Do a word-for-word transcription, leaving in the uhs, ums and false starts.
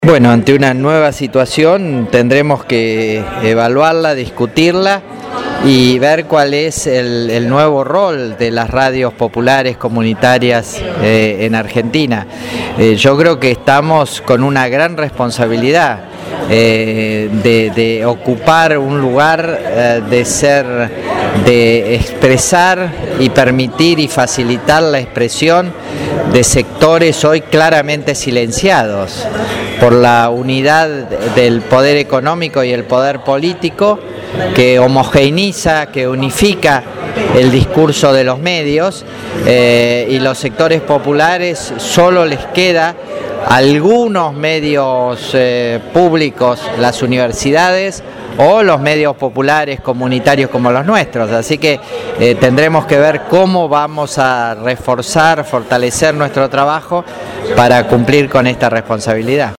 Bueno, ante una nueva situación tendremos que evaluarla, discutirla y ver cuál es el, el nuevo rol de las radios populares comunitarias eh, en Argentina. Eh, yo creo que estamos con una gran responsabilidad eh, de, de ocupar un lugar, eh, de ser, de expresar y permitir y facilitar la expresión de sectores hoy claramente silenciados por la unidad del poder económico y el poder político, que homogeneiza, que unifica el discurso de los medios, eh, y los sectores populares solo les queda algunos medios eh, públicos, las universidades o los medios populares comunitarios como los nuestros. Así que eh, tendremos que ver cómo vamos a reforzar, fortalecer nuestro trabajo para cumplir con esta responsabilidad.